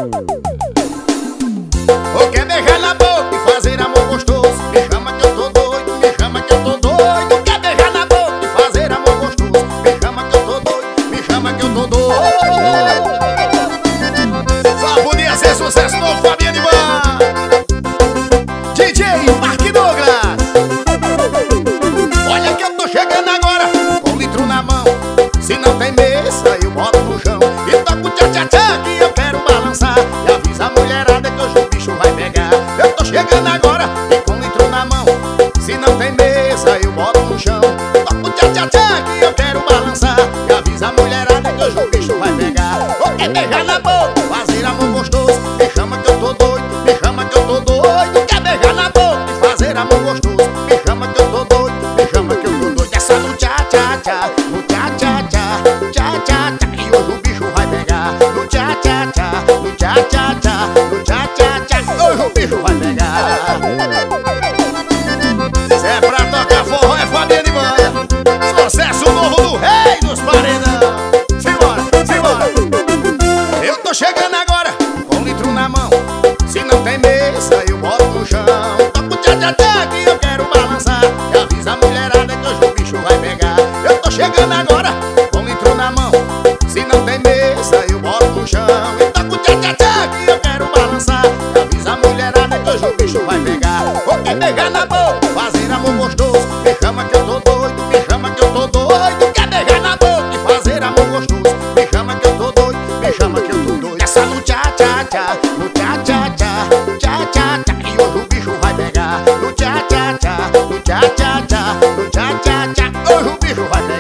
Ou quer beijar na boca e fazer amor gostoso? Me chama que eu tô doido, me chama que eu tô doido. Quer beijar na boca e fazer amor gostoso? Me chama que eu tô doido, me chama que eu tô doido. Só podia ser sucesso no Fabiano Ivan, DJ Mark Douglas. Olha que eu tô chegando agora com um litro na mão. Se não tem mesa eu boto no chão e toco tchá-tchá-tchá que eu quero balançar. E avisa a mulherada que hoje o bicho vai pegar. Eu tô chegando agora e com um litro na mão. Se não tem mesa eu boto no chão, toco tchá-tchá-tchá que eu quero balançar. E avisa a mulherada que hoje o bicho vai pegar. Ou quer beijar na boca, fazer amor gostoso? Me chama que eu tô doido, me chama que eu tô doido. Quer beijar na boca e fazer amor gostoso? Me chama que eu tô doido, me chama que eu tô doido. É só no tchá-tchá-tchá, no tchá-tchá-tchá, tchá-tchá-tchá que hoje o bicho vai pegar. No tchá-tchá-tchá, no tchá-tchá-tchá, no tchá-tchá-tchá, hoje o bicho vai pegar. Se é pra tocar forró é Fabiano Ivan, sucesso novo do rei dos paredão. Simbora, simbora. Eu tô chegando agora com um litro na mão. Se não tem mesa eu boto no chão, toco tchá-tchá-tchá que eu quero balançar. E avisa a mulherada que hoje o bicho vai pegar. Eu tô chegando agora com um litro na mão. Se não tem mesa eu boto no chão e toco tchá-tchá-tchá que eu quero balançar. E avisa a mulherada que hoje o bicho vai pegar. Ou quer beijar na boca, fazer amor gostoso? Me chama que eu tô doido, me chama que eu tô doido. Quer beijar na boca e fazer amor gostoso? Me chama que eu tô doido, me chama que eu tô doido. Essa no tchá-tchá-tchá, no tchá-tchá-tchá, tchá-tchá-tchá que hoje o bicho vai pegar. No tchá-tchá-tchá, no tchá-tchá-tchá, no tchá-tchá-tchá, hoje o bicho vai pegar.